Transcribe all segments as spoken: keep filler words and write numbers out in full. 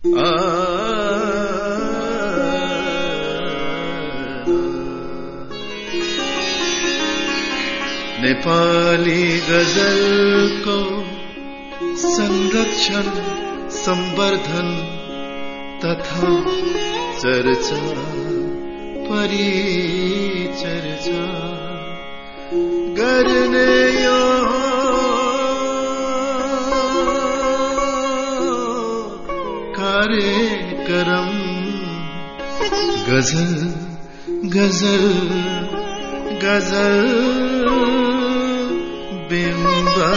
नेपाली गजलको संरक्षण संवर्धन तथा चर्चा परिचर्चा गर्ने यो कार्यक्रम गजल गजल गजल बिम्बा।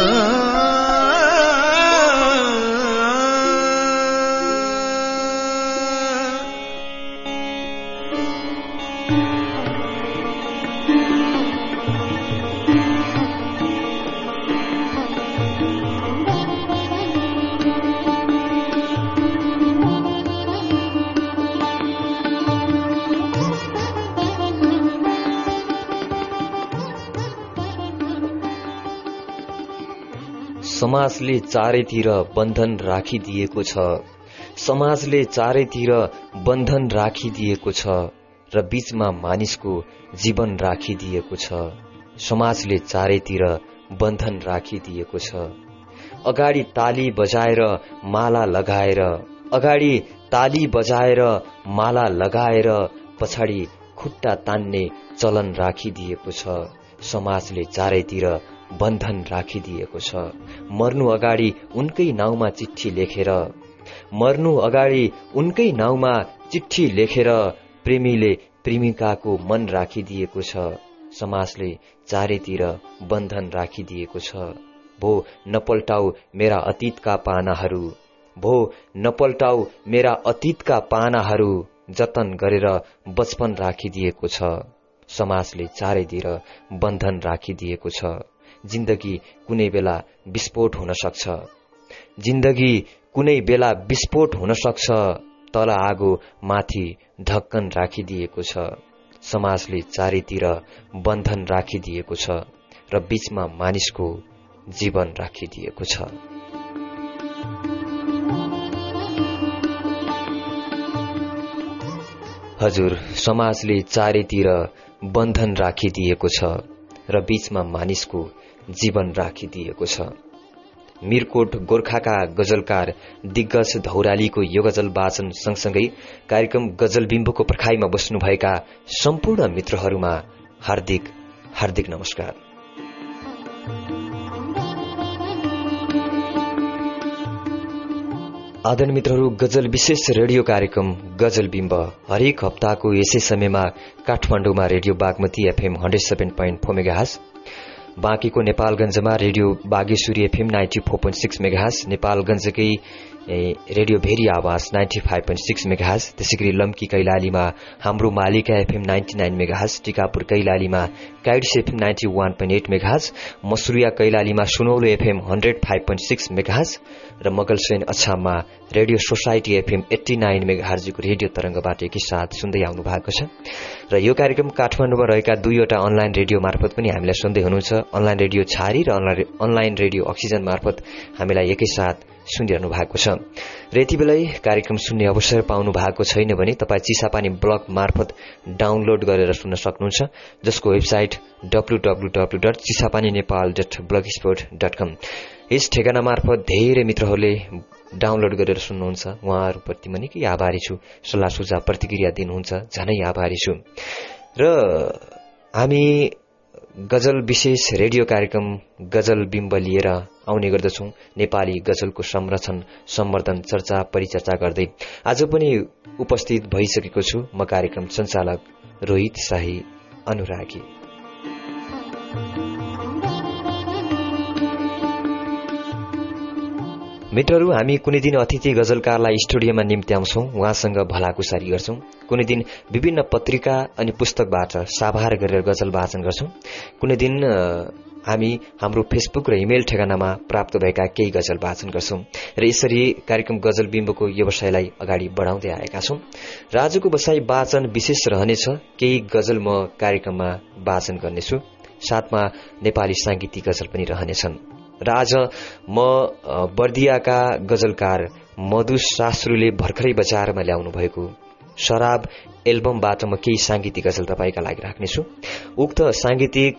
समाजले चारैतिर बन्धन राखिदिएको छ, समाजले चारैतिर बन्धन राखिदिएको छ र बीचमा मानिसको जीवन राखिदिएको छ। समाजले चारैतिर बन्धन राखिदिएको छ। अगाडि ताली बजाएर माला लगाएर, अगाडि ताली बजाएर माला लगाएर पछाडि खुट्टा तान्ने चलन राखिदिएको छ। समाजले चारैतिर बन्धन राखिदिएको छ। मर्नु अगाडि उनकै नाउँमा चिठी लेखेर, मर्नु अगाडि उनकै नाउँमा चिठी लेखेर प्रेमीले प्रेमिकाको मन राखिदिएको छ। समाजले चारैतिर बन्धन राखिदिएको छ। भो नपल्टाऊ मेरा अतीतका पानाहरू, भो नपल्टाऊ मेरा अतीतका पानाहरू, जतन गरेर बचपन राखिदिएको छ। समाजले चारैतिर बन्धन राखिदिएको छ। जिन्दगी कुनै बेला विस्फोट हुन सक्छ, जिन्दगी कुनै बेला विस्फोट हुन सक्छ, तल आगो माथि ढक्कन राखिदिएको छ। समाजले चारैतिर बन्धन राखिदिएको छ र बीचमा मानिसको जीवन राखिदिएको छ। हजुर, समाजले चारैतिर बन्धन राखिदिएको छ र बीचमा मानिसको जीवन राखिदिएको छ। मिरकोट गोर्खाका गजलकार दिग्गज धौरालीको यो गजल वाचन सँगसँगै कार्यक्रम गजल बिम्बको पर्खाइमा बस्नुभएका सम्पूर्ण मित्रहरूमा हार्दिक हार्दिक नमस्कार। आदरणीय मित्रहरू, गजल विशेष रेडियो कार्यक्रम गजल बिम्ब हरेक हप्ताको यसै समयमा काठमाडौँमा radio Bagmati FM hundred seven point four megahertz, बाँकीको नेपालगञ्जमा radio Bageshwari FM ninety four point six megahertz, नेपालगञ्जकै radio Bheri Awaaz ninety five point six megahertz, त्यसै गरी लम्की कैलालीमा Hamro Malika FM ninety nine megahertz, Tikapur कैलालीमा kites FM ninety one point eight megahertz, Masuriya कैलालीमा Sunaulo FM hundred five point six megahertz र मगलसेन अछाममा radio society FM eighty nine मेगाहर्जको radio तरंगबाट एकैसाथ सुन्दै आउनु भएको छ। र यो कार्यक्रम काठमाडौँमा रहेका दुईवटा अनलाइन रेडियो मार्फत पनि हामीलाई सुन्दै हुनुहुन्छ। अनलाइन रेडियो छारी र अनलाइन रेडियो अक्सिजन मार्फत हामीलाई एकैसाथ सुनिरहनु भएको छ। र यति बेलै कार्यक्रम सुन्ने अवसर पाउनु भएको छैन भने तपाईँ चिसापानी ब्लग मार्फत डाउनलोड गरेर सुन्न सक्नुहुन्छ, जसको website W W W dot Chisapani Nepal dot blogspot dot com. यस ठेगाना मार्फत धेरै मित्रहरूले डाउनलोड गरेर सुन्नुहुन्छ। उहाँहरूप्रति म निकै आभारी छु। सल्लाह सुझाव प्रतिक्रिया दिनुहुन्छ, झनै आभारी छु। र हामी गजल विशेष रेडियो कार्यक्रम गजल बिम्ब लिएर आउने गर्दछौं, नेपाली गजलको संरक्षण सम्वर्धन चर्चा परिचर्चा गर्दै। आज पनि उपस्थित भइसकेको छु म कार्यक्रम सञ्चालक रोहित शाही अनुरागी। मित्रहरू, हामी कुनै दिन अतिथि गजलकारलाई स्टुडियोमा निम्त्याउँछौं, उहाँसँग भलाकुसारी गर्छौं। कुनै दिन विभिन्न पत्रिका अनि पुस्तकबाट साभार गरेर गजल वाचन गर्छौं। कुनै दिन हामी हाम्रो फेसबुक र इमेल ठेगानामा प्राप्त भएका केही गजल वाचन गर्छौं र यसरी कार्यक्रम गजल बिम्बको व्यवसायलाई अगाडि बढाउँदै आएका छौं। र आजको बसाई वाचन विशेष रहनेछ। केही गजल म कार्यक्रममा वाचन गर्नेछु, साथमा नेपाली सांगीतिक गजल पनि रहनेछन्। र आज म बर्दियाका गजलकार मधु शास्त्रीले भर्खरै बजारमा ल्याउनु भएको शराब एल्बमबाट म केही सांगीतिक गजल तपाईका लागि राख्नेछु। उक्त सांगीतिक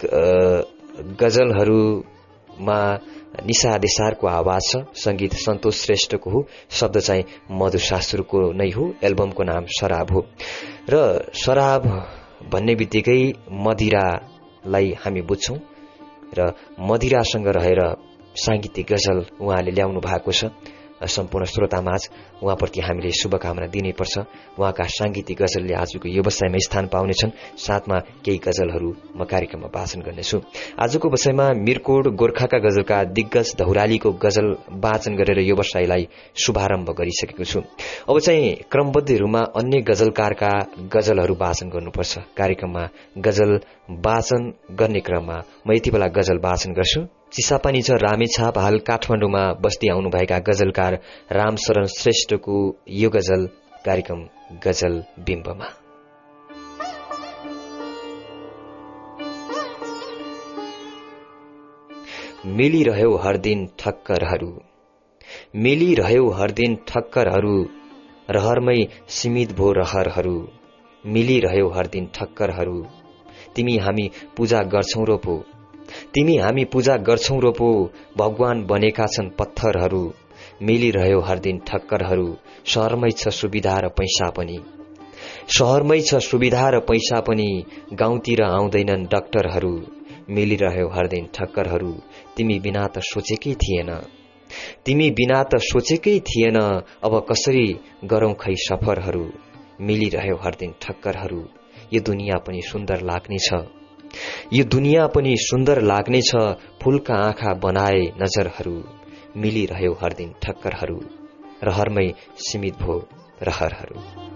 गजलहरूमा निशा देसारको आवाज छ, संगीत सन्तोष श्रेष्ठको हो, शब्द चाहिँ मधु शास्त्रीको नै हो। एल्बमको नाम शराब हो र शराब भन्ने बित्तिकै मदिरालाई हामी बुझ्छौं र मदिरासँग रहेर सांगीतिक गजल उहाँले ल्याउनु भएको छ। सम्पूर्ण श्रोतामाझ उहाँप्रति हामीले शुभकामना दिनैपर्छ। उहाँका सांगीतिक गजलले आजको व्यवसायमा स्थान पाउनेछन्। साथमा केही गजलहरू म कार्यक्रममा वाचन गर्नेछु। आजको विषयमा मिरकोट गोर्खाका गजलका दिग्गज धौरालीको गजल वाचन गरेर व्यवसायलाई शुभारम्भ गरिसकेको छु। अब चाहिँ क्रमबद्ध रूपमा अन्य गजलकारका गजलहरू वाचन गर्नुपर्छ। कार्यक्रममा गजल वाचन गर्ने क्रममा म यति बेला गजल वाचन गर्छु। चिसापानी छ रामेछाप हाल काठमाडौँमा बस्दै आउनुभएका गजलकार रामशरण श्रेष्ठको यो गजल कार्यक्रम गजल बिम्बमा। मिलिरह्यो हर दिन ठक्करहरू, मिलिरह्यो हर दिन ठक्करहरू, रहरमै सीमित भो रहरहरू, मिलिरह्यो हर दिन ठक्करहरू। तिमी हामी पूजा गर्छौं रो पो, तिमी हामी पूजा गर्छौं रो पो, भगवान बनेका छन् पत्थरहरू, मिलिरह्यो हर दिन ठक्करहरू। शहरमै छ सुविधा र पैसा पनि, शहरमै छ सुविधा र पैसा पनि, गाउँतिर आउँदैनन् डाक्टरहरू, मिलिरह्यो हर दिन ठक्करहरू। तिमी बिना त सोचेकै थिएन, तिमी बिना त सोचेकै थिएन, अब कसरी गरौं खै सफरहरू, मिलिरह्यो हर दिन ठक्करहरू। यो दुनियाँ पनि सुन्दर लाग्नेछ, यो दुनियाँ पनि सुन्दर लाग्नेछ, फूलका आँखा बनाए नजरहरू, मिलिरह्यो हर दिन ठक्करहरू, रहरमै सीमित भो रहरहरू।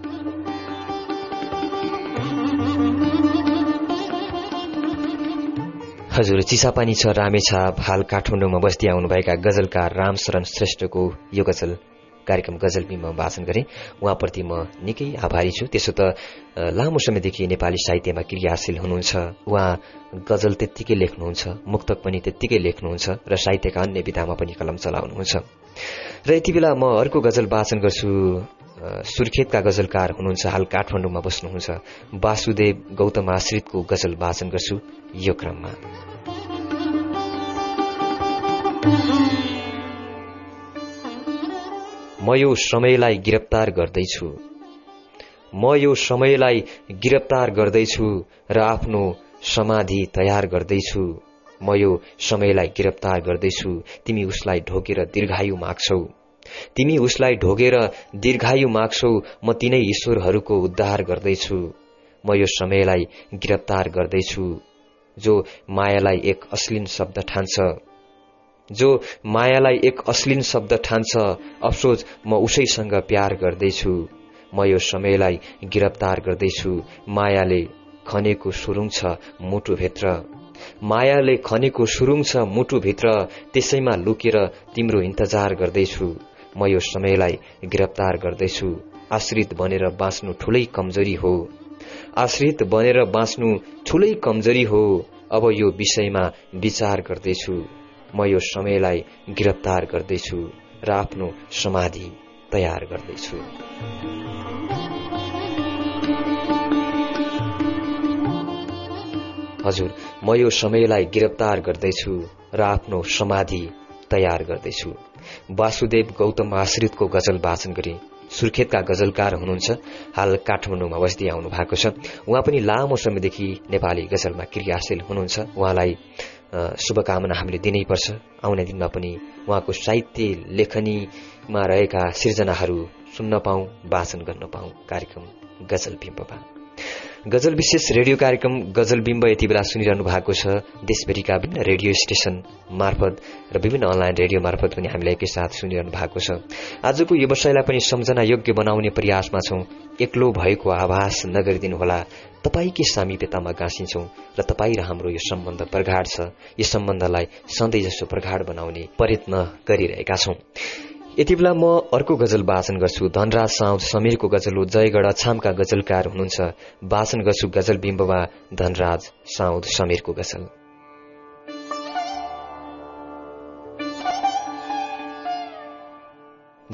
हजुर, चिसापानी छ रामेछाप हाल काठमाडौँमा बस्दै आउनुभएका गजलकार रामशरण श्रेष्ठको यो गजल कार्यक्रम गजल बिम्बमा वाचन गरे। उहाँप्रति म निकै आभारी छु। त्यसो त लामो समयदेखि नेपाली साहित्यमा क्रियाशील हुनुहुन्छ। उहाँ गजल त्यत्तिकै लेख्नुहुन्छ, मुक्तक पनि त्यत्तिकै लेख्नुहुन्छ र साहित्यका अन्य विधामा पनि कलम चलाउनुहुन्छ। र यति बेला म अर्को गजल वाचन गर्छु। सुर्खेतका गजलकार हुनुहुन्छ, हाल काठमाडौँमा बस्नुहुन्छ, वासुदेव गौतम आश्रितको गजल वाचन गर्छु यो क्रममा। म यो समयलाई गिरफ्तार गर्दैछु, म यो समयलाई गिरफ्तार गर्दैछु र आफ्नो समाधि तयार गर्दैछु, म यो समयलाई गिरफ्तार गर्दैछु। तिमी उसलाई ढोगेर दीर्घायु माग्छौ, तिमी उसलाई ढोगेर दीर्घायु माग्छौ, म तिनै ईश्वरहरूको उद्धार गर्दैछु, म यो समयलाई गिरफ्तार गर्दैछु। जो मायालाई एक अश्लील शब्द ठान्छ, जो मायालाई एक अश्लील शब्द ठान्छ, अफसोस म उसैसँग प्यार गर्दैछु, म यो समयलाई गिरफ्तार गर्दैछु। मायाले खनेको सुरुङ छ मुटुभित्र, मायाले खनेको सुरुङ छ मुटुभित्र, त्यसैमा लुकेर तिम्रो इन्तजार गर्दैछु, म यो समयलाई गिरफ्तार गर्दैछु। आश्रित बनेर बाँच्नु ठूलै कमजोरी हो, आश्रित बनेर बाँच्नु ठूलै कमजोरी हो, अब यो विषयमा विचार गर्दैछु, म यो समयलाई गिरफ्तार गर्दैछु र आफ्नो समाधि तयार गर्दैछु। हजुर, म यो समयलाई गिरफ्तार गर्दैछु र आफ्नो समाधि तयार गर्दैछु। वासुदेव गौतम आश्रितको गजल वाचन गरे। सुर्खेतका गजलकार हुनुहुन्छ, हाल काठमाडौँमा बस्दै आउनु भएको छ। उहाँ पनि लामो समयदेखि नेपाली गजलमा क्रियाशील हुनुहुन्छ। उहाँलाई शुभकामना हामीले दिनैपर्छ। आउने दिनमा पनि उहाँको साहित्य लेखनीमा रहेका सिर्जनाहरू सुन्न पाऊँ, वाचन गर्न पाऊँ। कार्यक्रम गजल बिम्बमा गजल विशेष रेडियो कार्यक्रम गजल बिम्ब यति बेला सुनिरहनु भएको छ। देशभरिका विभिन्न रेडियो स्टेशन मार्फत र विभिन्न अनलाइन रेडियो मार्फत पनि हामीलाई एकैसाथ सुनिरहनु भएको छ। आजको व्यवसायलाई पनि सम्झना योग्य बनाउने प्रयासमा छौं। एक्लो भएको आभास नगरिदिनुहोला, तपाईकै सामीप्यतामा गाँसिन्छौं र तपाई र हाम्रो यो सम्बन्ध प्रगाढ छ। यो सम्बन्धलाई सधैँ जसो प्रगाढ बनाउने प्रयत्न गरिरहेका छौं। यति बेला म अर्को गजल वाचन गर्छु। धनराज साउद समीरको गजल हो। जयगढ अछामका गजलकार हुनुहुन्छ। वाचन गर्छु गजल बिम्बमा धनराज साउद समीरको गजल।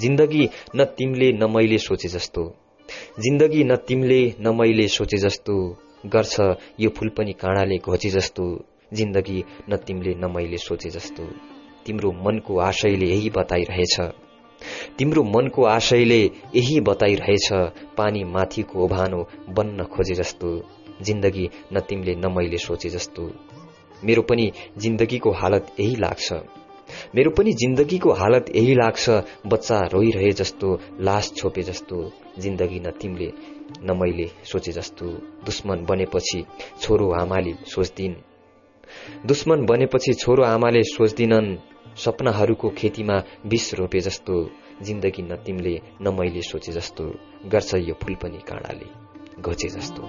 जिन्दगी न तिमीले न मैले सोचे जस्तो, जिन्दगी न तिमीले न मैले सोचे जस्तो, गर्छ यो फूल पनि काँडाले घोचे जस्तो, जिन्दगी न तिमीले न मैले सोचे जस्तो। तिम्रो मनको आशयले यही बताइरहेछ, तिम्रो मनको आशयले यही बताइरहेछ, पानी माथिको ओभानो बन्न खोजे जस्तो, जिन्दगी न तिमीले न मैले सोचे जस्तो। मेरो पनि जिन्दगीको हालत यही लाग्छ, मेरो पनि जिन्दगीको हालत यही लाग्छ, बच्चा रोइरहे जस्तो, लास छोपे जस्तो, जिन्दगी न तिमीले न मैले सोचे जस्तो। दुश्मन बनेपछि छोरो आमाले सोच्दिन्, दुश्मन बनेपछि छोरो आमाले सोच्दिनन्, सपनाहरूको खेतीमा विष रोपे जस्तो, जिन्दगी न तिमीले न मैले सोचे जस्तो, गर्छ यो फूल पनि काँडाले घोचे जस्तो।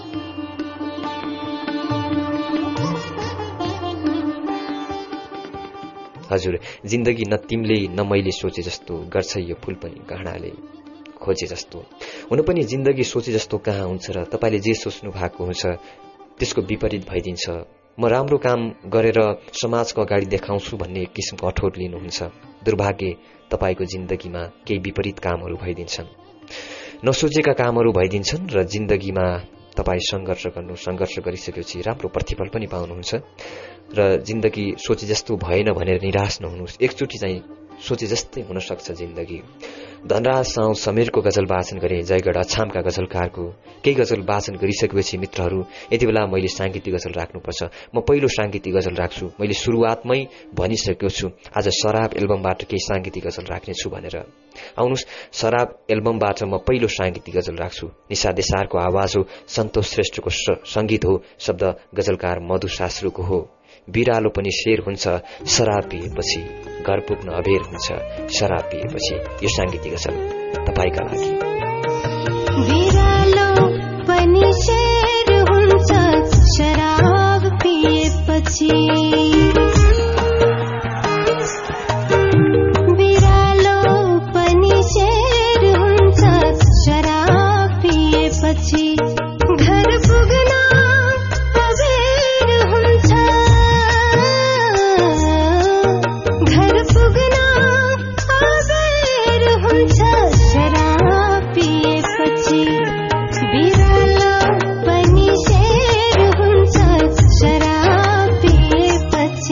हजुर, जिन्दगी न तिमीले न मैले सोचे जस्तो, गर्छ यो फूल पनि काँडाले खोजे जस्तो। हुन पनि जिन्दगी सोचे जस्तो कहाँ हुन्छ र तपाईले जे सोच्नु भएको हुन्छ त्यसको विपरीत भइदिन्छ। म राम्रो काम गरेर समाजको अगाडि देखाउँछु भन्ने एक किसिमको अठोट लिनुहुन्छ। दुर्भाग्य तपाईको जिन्दगीमा केही विपरीत कामहरू भइदिन्छन्, नसोचेका कामहरू भइदिन्छन् र जिन्दगीमा तपाई संघर्ष गर्नु, संघर्ष गरिसकेपछि राम्रो प्रतिफल पनि पाउनुहुन्छ र जिन्दगी सोचे जस्तो भएन भनेर निराश नहुनुहोस्। एकचोटि चाहिँ सोचे जस्तै हुन सक्छ जिन्दगी। धनराज साउ समीरको गजल वाचन गरे, जयगढ अछामका गजलकारको। केही गजल वाचन गरिसकेपछि मित्रहरू यति बेला मैले सांगीतिक गजल राख्नुपर्छ। म पहिलो सांगीतिक गजल राख्छु। मैले सुरुवातमै भनिसकेको छु आज शराब एल्बमबाट केही सांगीतिक गजल राख्नेछु भनेर। आउनुहोस्, शराब एल्बमबाट म पहिलो सांगीतिक गजल राख्छु। निशा देसारको आवाज हो, सन्तोष श्रेष्ठको संगीत हो, शब्द गजलकार मधु शास्त्रीको हो। बिरालो पनि शेर हुन्छ शराब पिएपछि, घर पुग्न अबेर हुन्छ शराब पिएपछि। यो सांगीतिक गजल तपाईका लागि। बिरालो पनि शेर हुन्छ शराब पिएपछि, बिरालो पनि शेर हुन्छ शराब पिएपछि, घर पुग्न अबेर हुन्छ, घर पुग्न अबेर हुन्छ शराब पिएपछि, बिरालो पनि शेर हुन्छ शराब पिएपछि।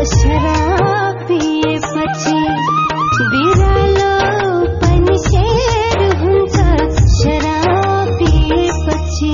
शराब पिएपछि बिरालो पनि शेर हुन्छ शराब पिएपछि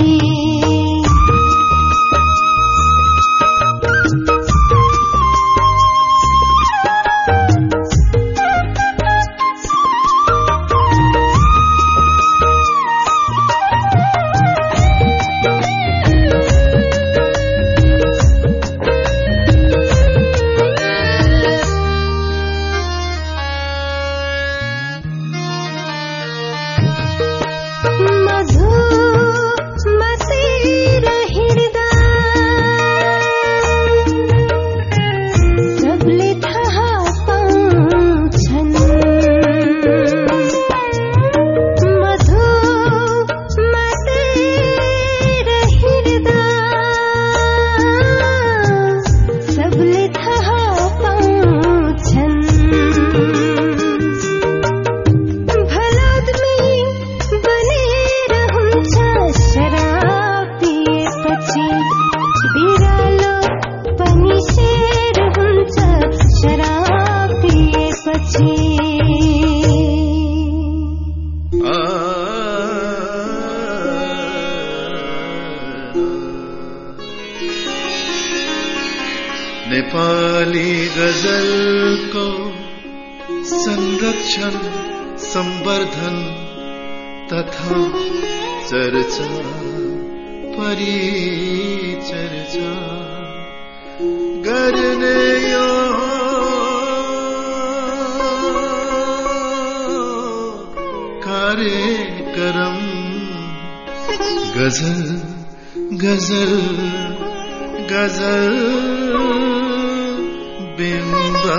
नेपाली गजलको संरक्षण संवर्धन तथा चर्चा परिचर्चा गर्ने यो कार्यक्रम गजल गजल गजल बिम्बा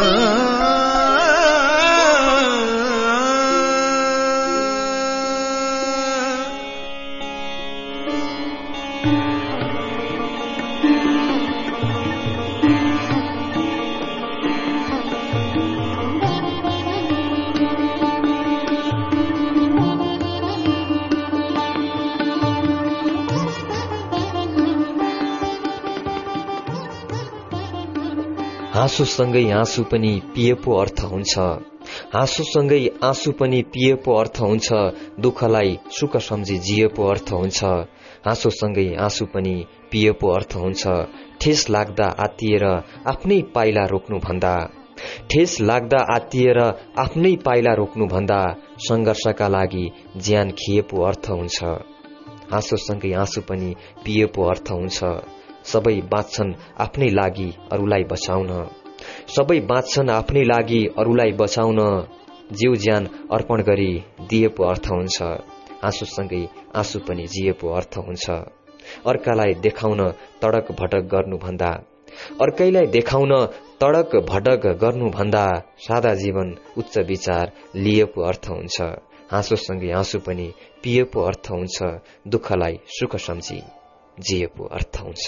हाँसोसँगै आँसु पनि पिए पो अर्थ हुन्छ हाँसोसँगै आँसु पनि पिए पो अर्थ हुन्छ दुःखलाई सुख सम्झी जिए पो अर्थ हुन्छ हाँसोसँगै आँसु पनि पिए पो अर्थ हुन्छ ठेस लाग्दा आत्तिएर आफ्नै पाइला रोक्नु भन्दा ठेस लाग्दा आत्तिएर आफ्नै पाइला रोक्नु भन्दा संघर्षका लागि ज्यान खिए पो अर्थ हुन्छ हाँसोसँगै आँसु पनि पिए पो अर्थ हुन्छ सबै बाँच्छन् आफ्नै लागि अरूलाई बचाउन सबै बाँच्छन् आफ्नै लागि अरूलाई बचाउन जीव ज्यान अर्पण गरी दिए पो अर्थ हुन्छ आँसुसँगै आँसु पनि जिए पो अर्थ हुन्छ अर्कालाई देखाउन तडक भटक गर्नुभन्दा अर्कैलाई देखाउन तडक भटक गर्नुभन्दा सादा जीवन उच्च विचार लिए पो अर्थ हुन्छ हाँसोसँगै आँसु पनि पिए पो अर्थ हुन्छ दुःखलाई सुख सम्झी जिए पो अर्थ हुन्छ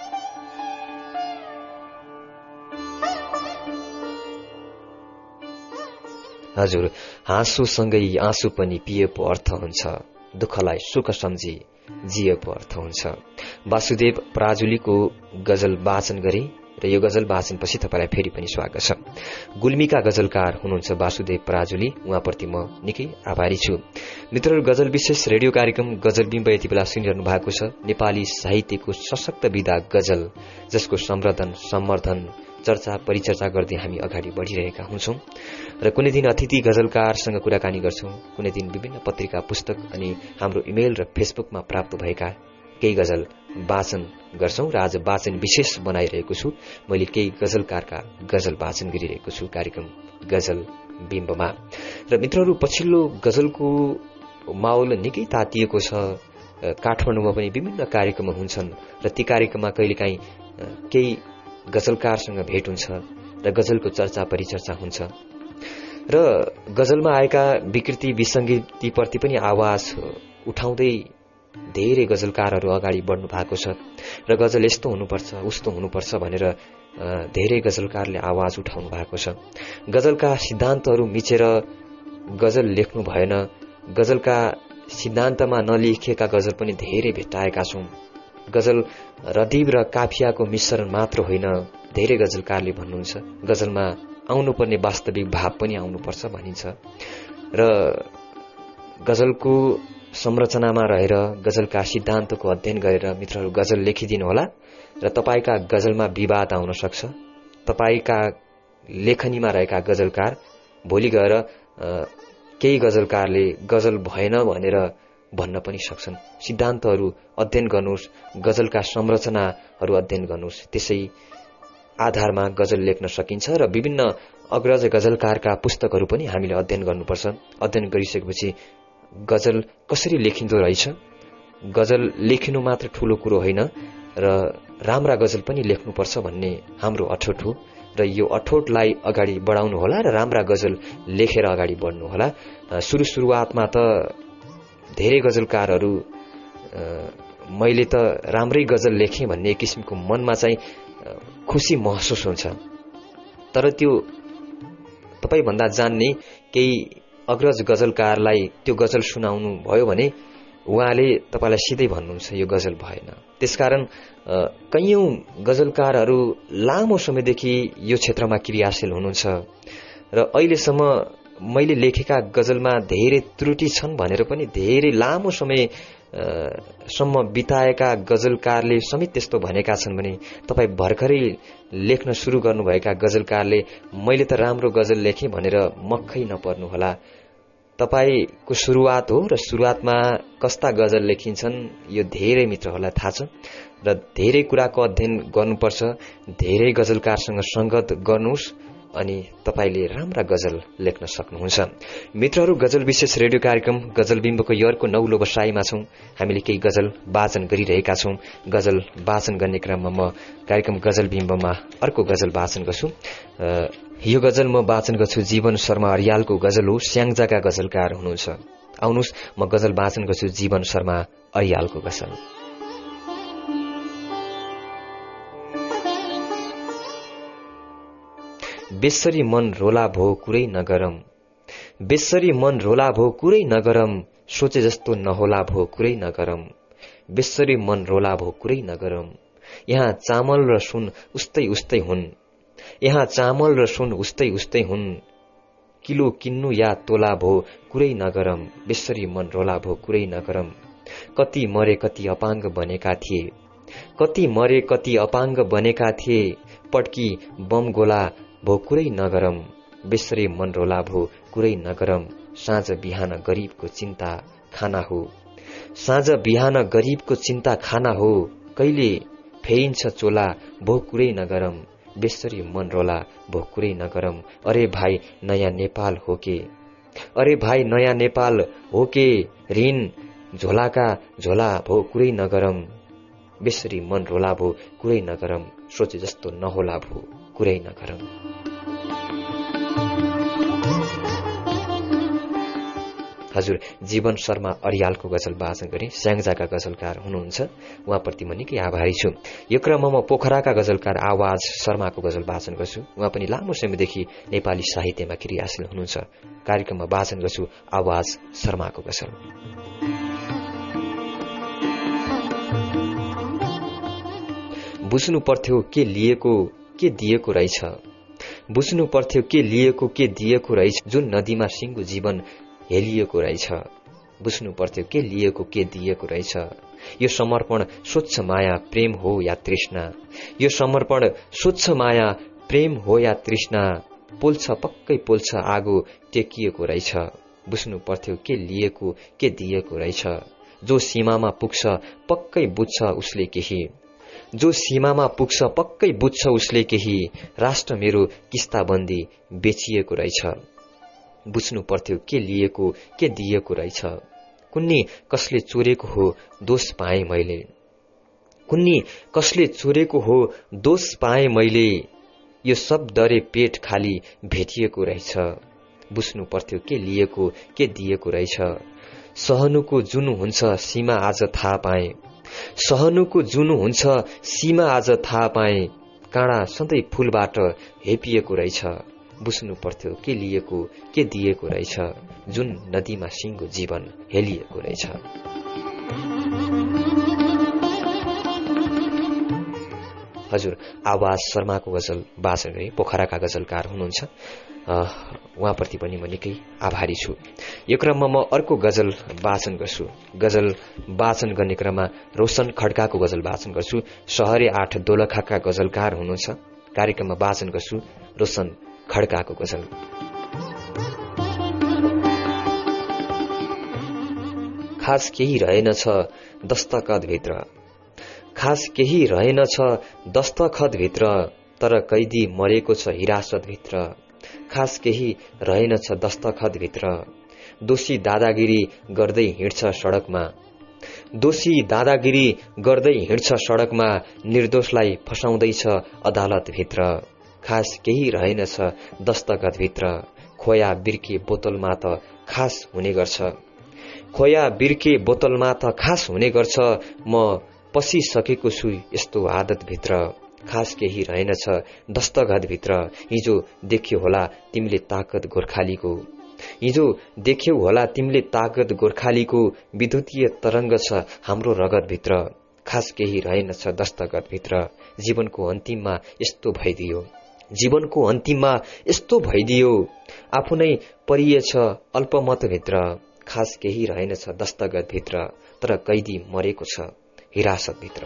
हजुर हाँसोसँगै आँसु पनि पिए पो अर्थ हुन्छ दुःखलाई सुख सम्झी जिए पो अर्थ हुन्छ वासुदेव पराजुलीको गजल वाचन गरे र यो गजल वाचनपछि तपाईलाई फेरि पनि स्वागत छ गुल्मीका गजलकार हुनुहुन्छ वासुदेव पराजुली उहाँप्रति म निकै आभारी छु मित्रहरू गजल विशेष रेडियो कार्यक्रम गजल बिम्ब यति बेला सुनिरहनु भएको छ नेपाली साहित्यको सशक्त विधा गजल जसको संवर्धन सम्वर्धन चर्चा परिचर्चा गर्दै हामी अगाडि बढ़िरहेका हुन्छौं र कुनै दिन अतिथि गजलकारसँग कुराकानी गर्छौं कुनै दिन विभिन्न पत्रिका पुस्तक अनि हाम्रो इमेल र फेसबुकमा प्राप्त भएका केही गजल वाचन गर्छौं र आज वाचन विशेष बनाइरहेको छु मैले केही गजलकारका गजल वाचन गरिरहेको छु कार्यक्रम गजल बिम्बमा र मित्रहरू पछिल्लो गजलको माहौल निकै तातिएको छ काठमाडौँमा पनि विभिन्न कार्यक्रम हुन्छन् र ती कार्यक्रममा कहिलेकाहीँ केही गजलकारसँग भेट हुन्छ र गजलको चर्चा परिचर्चा हुन्छ र गजलमा आएका विकृति विसंगतिप्रति पनि आवाज उठाउँदै धेरै गजलकारहरू अगाडि बढ्नु भएको छ र गजल यस्तो हुनुपर्छ उस्तो हुनुपर्छ भनेर धेरै गजलकारले आवाज उठाउनु भएको छ गजलका सिद्धान्तहरू मिचेर गजल लेख्नु भएन गजलका सिद्धान्तमा नलेखिएका गजल पनि धेरै भेट्टाएका छौं गजल रदीब र काफियाको मिश्रण मात्र होइन धेरै गजलकारले भन्नुहुन्छ गजलमा आउनुपर्ने वास्तविक भाव पनि आउनुपर्छ भनिन्छ र गजलको संरचनामा रहेर गजलका सिद्धान्तको अध्ययन गरेर मित्रहरू गजल लेखिदिनु होला र तपाईका गजलमा विवाद आउन सक्छ। तपाईका लेखनीमा रहेका गजलकार भोलि गएर केही गजलकारले गजल भएन भनेर भन्न पनि सक्छन्। सिद्धान्तहरू अध्ययन गर्नुहोस्, गजलका संरचनाहरू अध्ययन गर्नुहोस्, त्यसै आधारमा गजल लेख्न सकिन्छ र विभिन्न अग्रज गजलकारका पुस्तकहरू पनि हामीले अध्ययन गर्नुपर्छ। अध्ययन गरिसकेपछि गजल कसरी लेखिँदो रहेछ, गजल लेखिनु मात्र ठूलो कुरो होइन र राम्रा गजल पनि लेख्नुपर्छ भन्ने हाम्रो अठोट हो र यो अठोटलाई अगाडि बढाउनु होला र राम्रा गजल लेखेर अगाडि बढ्नु होला। सुरु सुरुवातमा त धेरै गजलकारहरू मैले त राम्रै गजल लेखेँ भन्ने किसिमको मनमा चाहिँ खुसी महसुस हुन्छ, तर त्यो तपाईभन्दा जान्ने केही अग्रज गजलकारलाई त्यो गजल सुनाउनु भयो भने उहाँले तपाईलाई सिधै भन्नुहुन्छ यो गजल भएन। त्यसकारण कैयौं गजलकारहरू लामो समयदेखि यो क्षेत्रमा क्रियाशील हुनुहुन्छ र अहिलेसम्म मैले लेखेका गजलमा धेरै त्रुटि छन् भनेर पनि धेरै लामो समय सम्म बिताएका गजलकारले समेत त्यस्तो भनेका छन् भने तपाई भर्खरै लेख्न सुरु गर्नुभएका गजलकारले मैले त राम्रो गजल लेखेँ भनेर मक्खै नपर्नुहोला। तपाईको सुरुवात हो र सुरुवातमा कस्ता गजल लेखिन्छन् यो धेरै मित्रहरूलाई थाहा छ र धेरै कुराको अध्ययन गर्नुपर्छ। धेरै गजलकारसँग संगत गर्नुहोस् अनि तपाईले राम्रा गजल लेख्न सक्नुहुन्छ। मित्रहरू, गजल विशेष रेडियो कार्यक्रम गजल बिम्बको यरको नौलो बसाईमा छौं। हामीले केही गजल वाचन गरिरहेका छौं। गजल वाचन गर्ने क्रममा म कार्यक्रम गजल बिम्बमा अर्को गजल वाचन गर्छु। यो गजल म वाचन गर्छु जीवन शर्मा अर्यालको गजल हो। स्याङ्जाका गजलकार हुनुहुन्छ। आउनुहोस् म गजल वाचन गर्छु जीवन शर्मा अर्यालको गजल। बेसरी मन रोला भो कुरै नगरम, बेसरी मन रोला भो कुरै नगरम, सोचे जस्तो नहोला भो कुरै नगरम, बेसरी मन रोला भो कुरै नगरम। यहाँ चामल र सुन उस्तै उस्तै हुन्, यहाँ चामल र सुन उस्तै उस्तै हुन्, किलो किन्नु या तोला भो कुरै नगरम, बेसरी मन रोला भो कुरै नगरम। कति मरे कति अपाङ्ग बनेका थिए, कति मरे कति अपाङ्ग बनेका थिए, पड्की बम गोला भो कुरै नगरम, बेसरी मन रोला भो कुरै नगरम। साँझ बिहान गरीबको चिन्ता खाना हो, साँझ बिहान गरीबको चिन्ता खाना हो, कहिले फेइन्छ चोला भो कुरै नगरम, बेसरी मन रोला भो कुरै नगरम। अरे भाइ नयाँ नेपाल हो के, अरे भाइ नयाँ नेपाल हो के, ऋण झोलाका झोला भो कुरै नगरम, बेसरी मन रोला भो कुरै नगरम, सोचे जस्तो नहोला भो कुरै नगरम। हजुर, जीवन शर्मा अर्यालको गजल वाचन गरे। स्याङ्जाका गजलकार हुनुहुन्छ, उहाँप्रति म निकै आभारी छु। यो क्रममा म पोखराका गजलकार आवाज शर्माको गजल वाचन गर्छु। उहाँ पनि लामो समयदेखि नेपाली साहित्यमा क्रियाशील हुनुहुन्छ। कार्यक्रममा वाचन गर्छु आवाज शर्माको गजल। बुझ्नु पर्थ्यो के लिएको के दिएको रहेछ, बुझ्नु पर्थ्यो के लिएको के दिएको रहेछ, जुन नदीमा सिङ्गो जीवन हेलिएको रहेछ, बुझ्नु पर्थ्यो के लिएको के दिएको रहेछ। यो समर्पण स्वच्छ माया प्रेम हो या तृष्णा, यो समर्पण स्वच्छ माया प्रेम हो या तृष्णा, पोल्छ पक्कै पोल्छ आगो टेकिएको रहेछ, बुझ्नु पर्थ्यो के लिएको के दिएको रहेछ। जो सीमामा पुग्छ पक्कै बुझ्छ उसले केही, जो सीमामा पुग्छ पक्कै बुझ्छ उसले केही, राष्ट्र मेरो किस्ताबन्दी बेचिएको रहेछ, बुझ्नु पर्थ्यो के लिएको के दिएको रहेछ। कुन्नी कसले चोरेको हो दोष पाएँ मैले, कुन्नी कसले चोरेको हो दोष पाएँ मैले, यो सब डरे पेट खाली भेटिएको रहेछ, बुझ्नु पर्थ्यो के लिएको के दिएको रहेछ। सहनुको जुन हुन्छ सीमा आज थाहा पाएँ, सहनुको जुन हुन्छ सीमा आज थाहा पाएँ, काँडा सधैँ फूलबाट हेपिएको रहेछ, बुझ्नु पर्थ्यो के लिएको के दिएको रहेछ, जुन नदीमा सिङ्गो जीवन हेलिएको रहेछ। हजुर आवाज शर्माको गजल वाचन गरे, पोखराका गजलकार हुनुहुन्छ, उहाँप्रति पनि म निकै आभारी छु। यो क्रममा म अर्को गजल वाचन गर्छु। गजल वाचन गर्ने क्रममा रोशन खड्काको गजल वाचन गर्छु। सहरे आठ दोलखाका गजलकार हुनुहुन्छ, कार्यक्रममा वाचन गर्छु रोशन खड्काको गजल। खास केही रहेनछ दस्तखत भित्र, खास केही रहेनछ दस्तखत भित्र, तर कैदी मरेको छ हिरासत भित्र। खास केही रहेनछ दस्तखत भित्र, दोषी दादागिरी गर्दै हिँड्छ सड़कमा, दोषी दादागिरी गर्दै हिँड्छ सड़कमा, निर्दोषलाई फसाउँदैछ अदालत भित्र। खास केही रहेनछ दस्तखत भित्र, खोया बिर्के बोतलमा त खास हुने गर्छ, खोया बिर्के बोतलमा त खास हुने गर्छ। म पसिसकेको छु यस्तो आदत भित्र, खास केही रहेनछ दस्तखत भित्र। हिजो देख्यो होला तिमीले ताकत गोर्खालीको, हिजो देख्यौ होला तिमीले ताकत गोर्खालीको, विद्युतीय तरंग छ हाम्रो रगत भित्र। खास केही रहेनछ दस्तखत भित्र, जीवनको अन्तिममा यस्तो भइदियो, जीवनको अन्तिममा यस्तो भइदियो, आफू नै परिएछ अल्पमत भित्र। खास केही रहेनछ दस्तखत भित्र, तर कैदी मरेको छ हिरासत भित्र।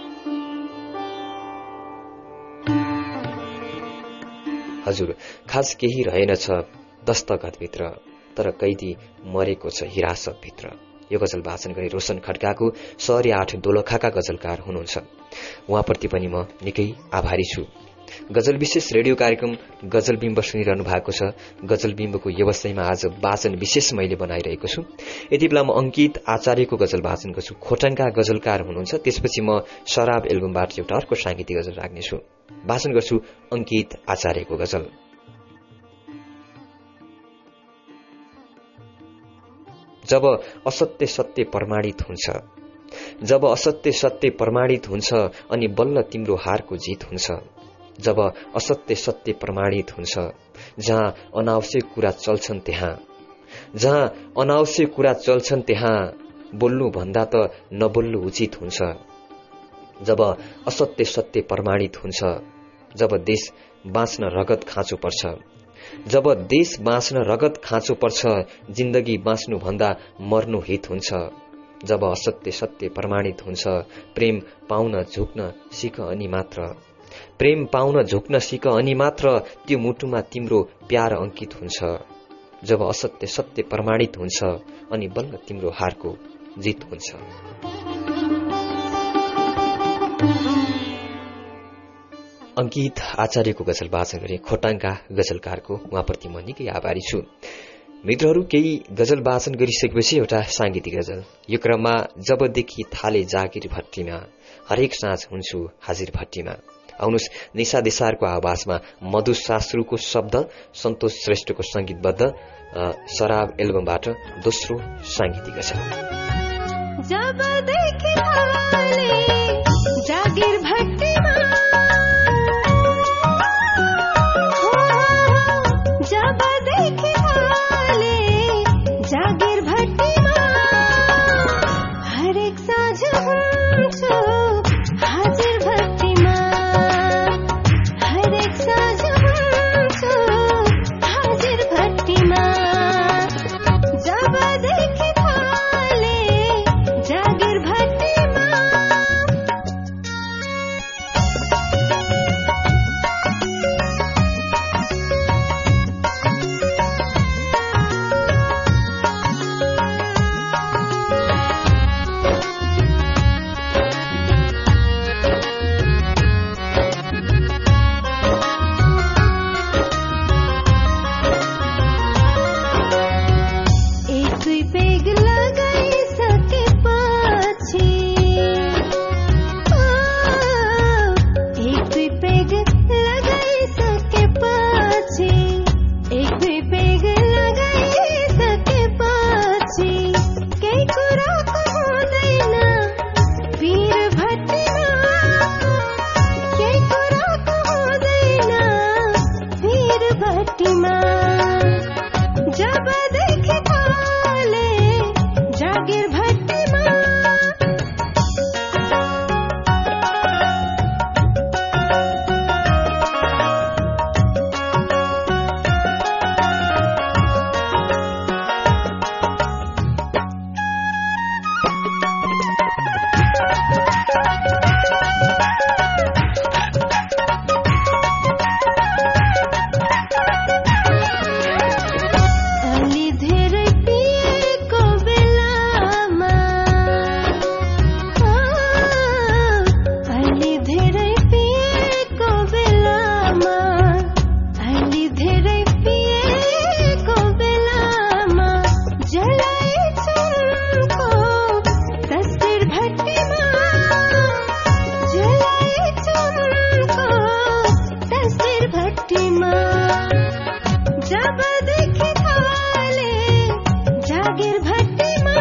हजुर खास केही रहेनछ दस्तखत भित्र, तर कैदी मरेको छ हिरासत भित्र। यो गजल वाचन गरे रोशन खड्काको, सहरे आठ दोलखाका गजलकार हुनुहुन्छ, उहाँप्रति पनि म निकै आभारी छु। गजल विशेष रेडियो कार्यक्रम गजल बिम्ब सुनिरहनु भएको छ। गजल बिम्बको व्यवसायमा आज वाचन विशेष मैले बनाइरहेको छु। यति बेला म अंकित आचार्यको गजल वाचन गर्छु, खोटाङका गजलकार हुनुहुन्छ। त्यसपछि म शराब एल्बमबाट एउटा अर्को सांगीतिक गजल राख्नेछु। वाचन गर्छु अंकित आचार्यको गजल। जब असत्य सत्य प्रमाणित हुन्छ, जब असत्य सत्य प्रमाणित हुन्छ, अनि बल्ल तिम्रो हारको जित हुन्छ। जब असत्य सत्य प्रमाणित हुन्छ, जहाँ अनावश्यक कुरा चल्छन् त्यहाँ, जहाँ अनावश्यक कुरा चल्छन् त्यहाँ बोल्नु भन्दा त नबोल्नु उचित हुन्छ। जब असत्य सत्य प्रमाणित हुन्छ, जब देश बाँच्न रगत खाँचो पर्छ, जब देश बाँच्न रगत खाँचो पर्छ, जिन्दगी बाँच्नु भन्दा मर्नु हित हुन्छ। जब असत्य सत्य प्रमाणित हुन्छ, प्रेम पाउन झुक्न सिक अनि मात्र, प्रेम पाउन झुक्न सिक अनि मात्र, त्यो मुटुमा तिम्रो प्यार अंकित हुन्छ। जब असत्य सत्य प्रमाणित हुन्छ, अनि बल्ल तिम्रो हारको जित हुन्छ। अंकित आचार्यको गजल वाचन गरे, खोटाङका गजलकारको, उहाँप्रति म निकै आभारी छु। मित्रहरू, केही गजल वाचन गरिसकेपछि एउटा सांगीतिक गजल। यो क्रममा जबदेखि थाले जागिर भट्टीमा, हरेक साँझ हुन्छु हाजिर भट्टीमा। आउनुहोस् निशा देसारको आवाजमा मधु शास्त्रुको शब्द, सन्तोष श्रेष्ठको संगीतबद्ध शराब एल्बमबाट दोस्रो सांगीतिक गजल। जबदेखि थाले जागिर भट्टीमा, जबदेखि थाले जागिर भट्टीमा, हरेक साँझ हुन्छु हाजिर भट्टीमा, हरेक साँझ हुन्छु हाजिर भट्टीमा। जबदेखि थाले जागिर भट्टीमा, जबदेखि थाले जागिर भट्टीमा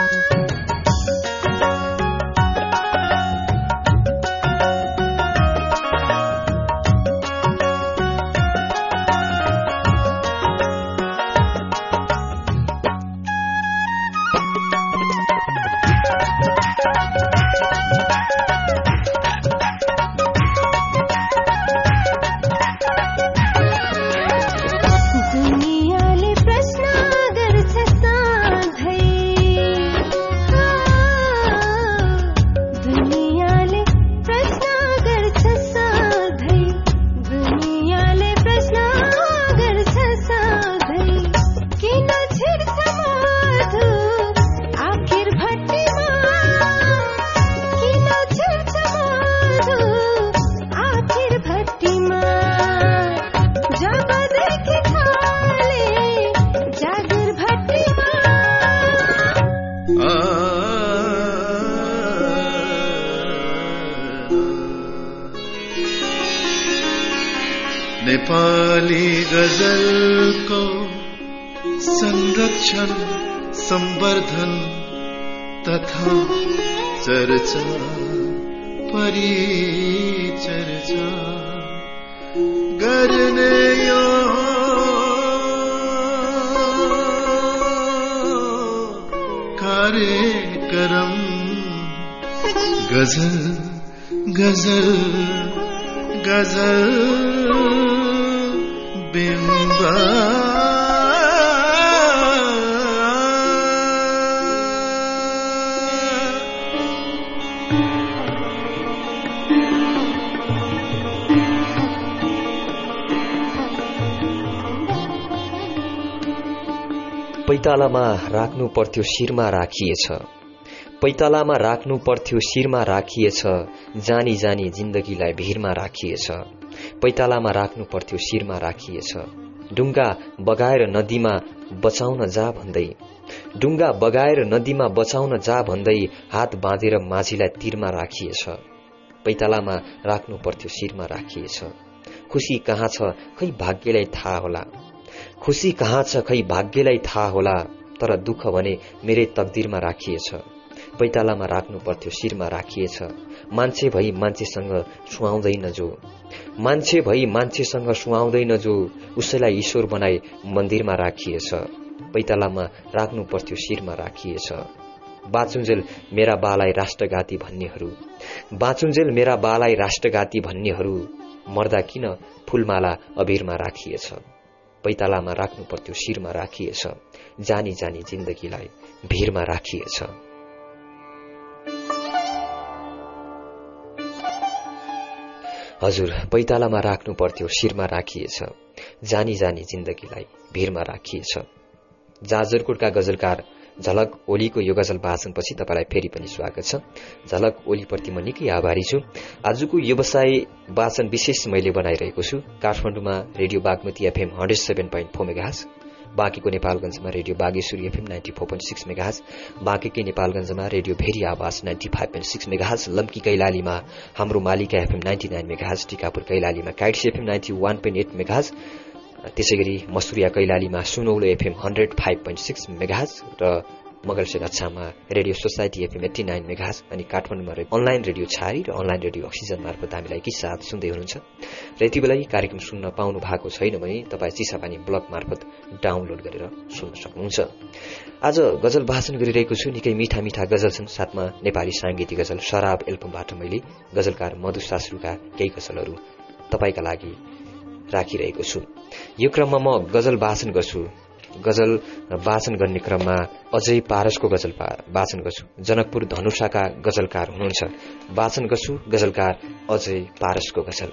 नेपाली गजलको संरक्षण संवर्धन तथा चर्चा परिचर्चा गर्ने यो कार्यक्रम गजल गजल गजल बिम्बा पैतालामा राख्नु पर्थ्यो शिरमा राखिएछ पैतालामा राख्नु पर्थ्यो शिरमा राखिएछ जानी जानी जिन्दगीलाई भिरमा राखिएछ पैतालामा राख्नु पर्थ्यो शिरमा राखिएछ डुङ्गा बगाएर नदीमा बचाउन जा भन्दै डुङ्गा बगाएर नदीमा बचाउन जा भन्दै हात बाँधेर माझीलाई तीरमा राखिएछ पैतालामा राख्नु पर्थ्यो शिरमा राखिएछ खुशी कहाँ छ खै भाग्यलाई थाहा होला खुशी कहाँ छ खै भाग्यलाई थाहा होला तर दुःख भने मेरै तकदिरमा राखिएछ पैतालामा राख्नु पर्थ्यो शिरमा राखिएछ मान्छे भई मान्छेसँग सुहाउँदैन जो मान्छे भई मान्छेसँग सुहाउँदैन जो उसैलाई ईश्वर बनाई मन्दिरमा राखिएछ पैतालामा राख्नु पर्थ्यो शिरमा राखिएछ बाँचुन्जेल मेरा बालाई राष्ट्रघाती भन्नेहरू बाँचुन्जेल मेरा बालाई राष्ट्रघाती भन्नेहरू मर्दा किन फूलमाला अबिरमा राखिएछ पैतालामा राख्नु पर्थ्यो शिरमा राखिएछ जानी जानी जिन्दगीलाई भिरमा राखिएछ हजुर पैतालामा राख्नु पर्थ्यो शिरमा राखिएछ जानी जानी जिन्दगीलाई भिरमा राखिएछ जाजरकोटका गजलकार झलक ओलीको यो गजल वाचनपछि तपाईलाई फेरि पनि स्वागत छ झलक ओलीप्रति म निकै आभारी छु आजको व्यवसाय वाचन विशेष मैले बनाइरहेको छु काठमाडौँमा radio Bagmati FM hundred seven point four megahertz बाँकीको नेपालगञ्जमा radio Bageshwari FM ninety four point six megahertz बाँकीकै नेपालगञ्जमा radio Bheri Awaaz ninety five point six megahertz Lamki कैलालीमा Hamro Malika FM ninety nine megahertz Tikapur कैलालीमा kites FM ninety one point eight megahertz त्यसैगरी मसुरिया कैलालीमा Sunaulo FM hundred five point six megahertz र मगलसे रक्षामा radio society FM eighty nine megahertz अनि काठमाडौँमा अनलाइन रेडियो छारी र अनलाइन रेडियो अक्सिजन मार्फत हामीलाई के साथ सुन्दै हुनुहुन्छ र यति बेला कार्यक्रम सुन्न पाउनु भएको छैन भने तपाईँ चिसापानी ब्लग मार्फत डाउनलोड गरेर सुन्न सक्नुहुन्छ आज गजल भाषण गरिरहेको छु निकै मिठा मिठा गजल छन् साथमा नेपाली सांगीतिक गजल शराब एल्बमबाट मैले गजलकार मधु सासरुका केही गजलहरू तपाईका लागि राखिरहेको छु यो क्रममा म गजल भाषण गर्छु गजल वाचन गर्ने क्रममा अजय पारसको गजल वाचन गर्छु जनकपुर धनुषाका गजलकार हुनुहुन्छ वाचन गर्छु गजलकार अजय पारसको गजल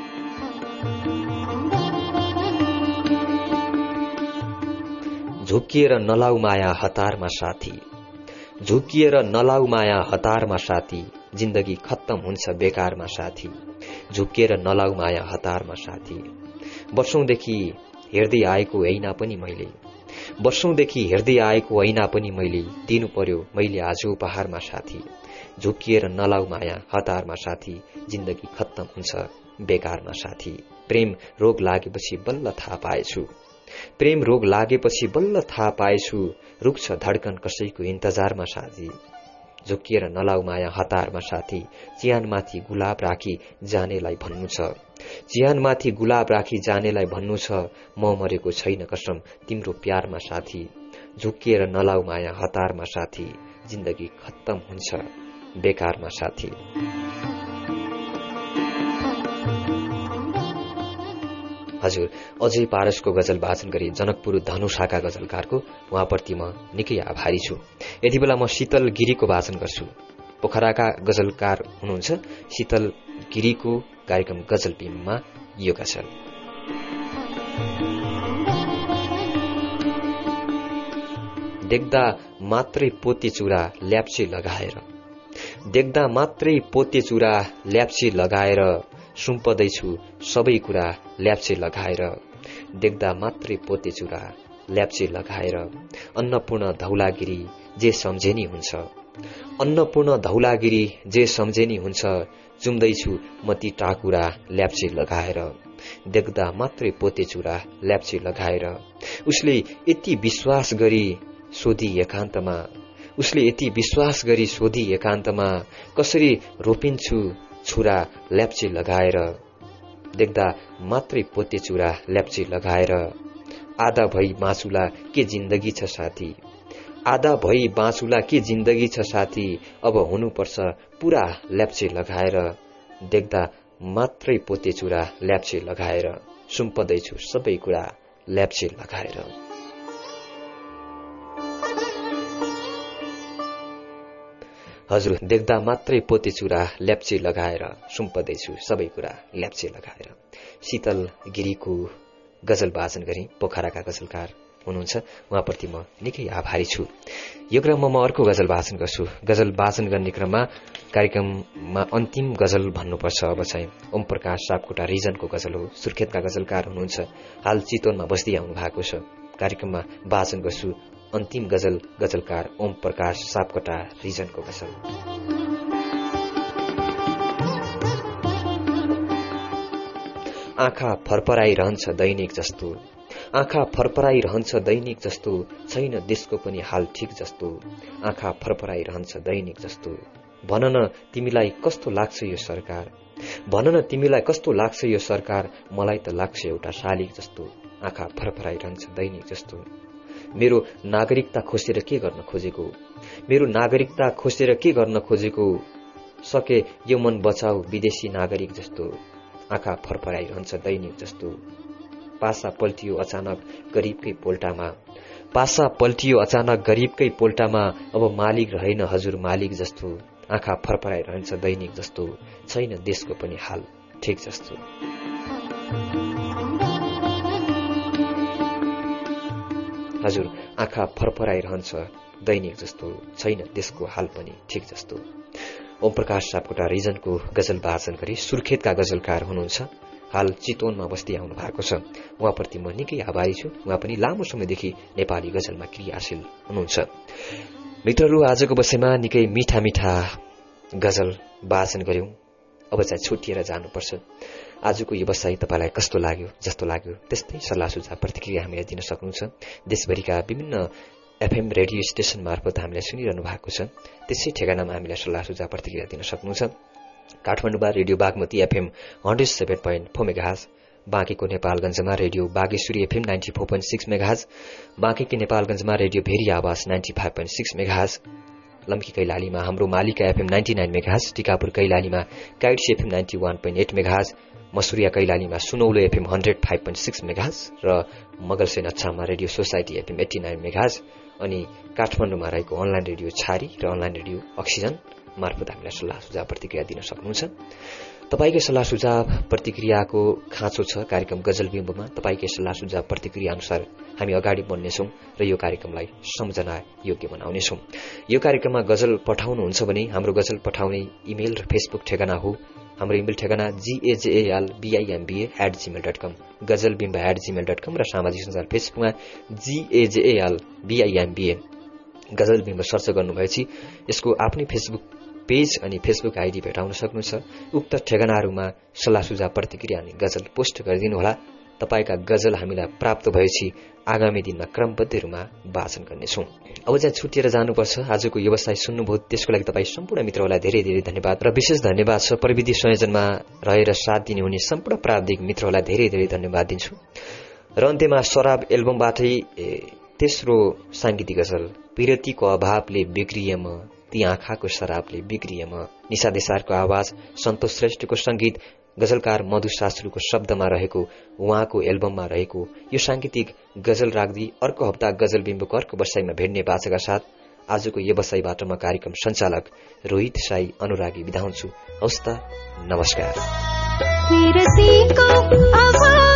झुकिएर नलाउ माया हतारमा साथी झुकिएर नलाउ माया हतारमा साथी जिन्दगी खत्तम हुन्छ बेकारमा साथी झुकिएर नलाउ माया हतारमा साथी वर्षौंदेखि हेर्दै आएको ऐना पनि मैले वर्षौंदेखि हेर्दै आएको ऐना पनि मैले दिनु पर्यो मैले आज उपहारमा साथी झुकिएर नलाउ माया हतारमा साथी जिन्दगी खत्तम हुन्छ बेकारमा साथी प्रेम रोग लागेपछि बल्ल थाहा पाएछु प्रेम रोग लागेपछि बल्ल थाहा पाएछु रुक्छ धड्कन कसैको इन्तजारमा साथी झुकिएर नलाउ माया हतारमा साथी चिहानमाथि गुलाब राखी जानेलाई भन्नु छ चिहानमाथि गुलाब राखी जानेलाई भन्नु छ म मरेको छैन कसम तिम्रो प्यारमा साथी झुकिएर नलाउ माया हतारमा साथी जिन्दगी खत्तम हुन्छ बेकारमा साथी। हजुर, अजय पारसको गजल वाचन गरी जनकपुर धनुषाका गजलकारको उहाँप्रति म निकै आभारी छु। यति बेला म शीतल गिरीको वाचन गर्छु। पोखराका गजलकार हुनुहुन्छ शीतल गिरीको कार्यक्रम गजल बिम्बमा यो गजल। देख्दा मात्रै पोते चुरा ल्याप्चे लगाएर देख्दा मात्रै पोते चुरा ल्याप्चे लगाएर सुम्पदैछु सबै कुरा ल्याप्चे लगाएर देख्दा मात्रै पोते चुरा ल्याप्चे लगाएर अन्नपूर्ण धौलागिरी जे सम्झेनी हुन्छ अन्नपूर्ण धौलागिरी जे सम्झेनी हुन्छ चुम्दैछु म ती टाकुरा ल्याप्चे लगाएर देख्दा मात्रै पोते चुरा ल्याप्चे लगाएर उसले यति विश्वास गरी सोधी एकान्तमा उसले यति विश्वास गरी सोधी एकान्तमा कसरी रोपिन्छु छुरा ल्याप्चे लगाएर देख्दा मात्रै पोते चुरा ल्याप्चे लगाएर आधा भई बाँचुला के जिन्दगी छ साथी आधा भई बाँचुला के जिन्दगी छ साथी अब हुनुपर्छ पुरा ल्याप्चे लगाएर देख्दा मात्रै पोते चुरा ल्याप्चे लगाएर सुम्पदैछु सबै कुरा ल्याप्चे लगाएर। हजुर, देख्दा मात्रै पोते चुरा ल्याप्चे लगाएर सुम्पदैछु सबै कुरा ल्याप्चे लगाएर शीतल गिरीको गजल वाचन गरी पोखराका गजलकार हुनुहुन्छ उहाँप्रति म निकै आभारी छु। यो क्रममा म अर्को गजल वाचन गर्छु। गजल वाचन गर्ने क्रममा कार्यक्रममा अन्तिम गजल भन्नुपर्छ अब चाहिँ ओम प्रकाश सापकोटा रिजनको गजल हो। सुर्खेतका गजलकार हुनुहुन्छ, हाल चितवनमा बस्दै आउनु भएको छ। कार्यक्रममा वाचन गर्छु अन्तिम गजल गजलकार ओम प्रकाश सापकोटा रिजनको गजल। आँखा फरफराइरहन्छ दैनिक जस्तो आँखा फरफराइरहन्छ दैनिक जस्तो छैन देशको पनि हाल ठिक जस्तो आँखा फरफराइरहन्छ दैनिक जस्तो भन न तिमीलाई कस्तो लाग्छ यो सरकार भन न तिमीलाई कस्तो लाग्छ यो सरकार मलाई त लाग्छ एउटा शालिग जस्तो आँखा फरफराइरहन्छ दैनिक जस्तो मेरो नागरिकता खोसेर के गर्न खोजेको मेरो नागरिकता खोसेर के गर्न खोजेको सके यो मन बचाऊ विदेशी नागरिक जस्तो आँखा फरफराइरहन्छ दैनिक जस्तो पासा पल्टियो अचानक गरीबकै पोल्टामा पासा पल्टियो अचानक गरीबकै पोल्टामा अब मालिक रहेन हजुर मालिक जस्तो आँखा फरफराइरहन्छ दैनिक जस्तो छैन देशको पनि हाल ठिक जस्तो। हजुर, आँखा फरफराइरहन्छ दैनिक जस्तो छैन देशको हाल पनि ठिक जस्तो। ओम प्रकाश सापकोटा रिजनको गजल वाचन गरी सुर्खेतका गजलकार हुनुहुन्छ, हाल चितवनमा बस्दै आउनु भएको छ। उहाँप्रति म निकै आभारी छु। उहाँ पनि लामो समयदेखि नेपाली गजलमा क्रियाशील हुनुहुन्छ। मित्रहरू, आजको बसेमा निकै मिठा मिठा गजल वाचन गर्यौं। अब चाहिँ छुटिएर जानुपर्छ। आजको यो बसाई तपाईलाई कस्तो लाग्यो जस्तो लाग्यो त्यस्तै सल्लाह सुझाव प्रतिक्रिया हामीलाई दिन सक्नुहुन्छ। देशभरिका विभिन्न एफएम रेडियो स्टेशन मार्फत हामीलाई सुनिरहनु भएको छ, त्यसै ठेगानामा हामीलाई सल्लाह सुझाव प्रतिक्रिया दिन सक्नुहुन्छ। काठमाडौँमा radio Bagmati FM hundred seven point four megahertz, बाँकीको नेपालगञ्जमा radio Bageshwari FM ninety four point six megahertz, बाँकीको नेपालगञ्जमा radio Bheri Awaaz ninety five point six megahertz, Lamki कैलालीमा Hamro Malika FM ninety nine megahertz, Tikapur कैलालीमा kites FM ninety one point eight megahertz, Masuriya कैलालीमा Sunaulo FM hundred five point six megahertz र मगलसेन अछाममा radio society FM eighty nine megahertz, अनि काठमाडौँमा रहेको अनलाइन रेडियो छारी र अनलाइन रेडियो अक्सिजन मार्फत हामीलाई सल्लाह सुझाव प्रतिक्रिया दिन सक्नुहुन्छ। तपाईकै सल्लाह सुझाव प्रतिक्रियाको खाँचो छ कार्यक्रम गजल बिम्बमा। तपाईकै सल्लाह सुझाव प्रतिक्रिया अनुसार हामी अगाडि बढ्नेछौं र यो कार्यक्रमलाई सम्झना योग्य बनाउनेछौं। यो कार्यक्रममा गजल पठाउनुहुन्छ भने हाम्रो गजल पठाउने इमेल र फेसबुक ठेगाना हो। हाम्रो इमेल ठेगाना GAJL BIMBA at Gmail dot com, Gajal Bimba at Gmail dot com र सामाजिक सञ्जाल फेसबुकमा जीएजेएल बीआईएमबीए गजल बिम्ब सर्च गर्नुभएपछि यसको आफ्नै फेसबुक पेज अनि फेसबुक आइडी भेटाउन सक्नुहुन्छ। उक्त ठेगानाहरूमा सल्लाह सुझाव प्रतिक्रिया अनि गजल पोस्ट गरिदिनुहोला। तपाईका गजल हामीलाई प्राप्त भएपछि आगामी दिनमा क्रमबद्ध रूपमा वाचन गर्नेछौं। अब चाहिँ छुटिएर जानुपर्छ। आजको व्यवसाय सुन्नुभयो त्यसको लागि तपाईँ सम्पूर्ण मित्रहरूलाई धेरै धेरै धन्यवाद र विशेष धन्यवाद छ प्रविधि संयोजनमा रहेर साथ दिने हुने सम्पूर्ण प्राविधिक मित्रहरूलाई धेरै धेरै धन्यवाद दिन्छु। र अन्त्यमा शराब एल्बमबाटै तेस्रो सांगीतिक गजल विरतीको अभावले बिग्रिएम ती आँखाको शराबले बिग्रिएम, निशा देसारको आवाज, सन्तोष श्रेष्ठको संगीत, गजलकार मधु शास्त्रीको शब्दमा रहेको उहाँको एल्बममा रहेको यो सांगीतिक गजल राख्दै अर्को हप्ता गजल बिम्बको अर्को बसाईमा भेट्ने बाचाका साथ आजको व्यवसायबाट म कार्यक्रम सञ्चालक रोहित साई अनुरागी बिदा हुन्छु। हवस् त, नमस्कार।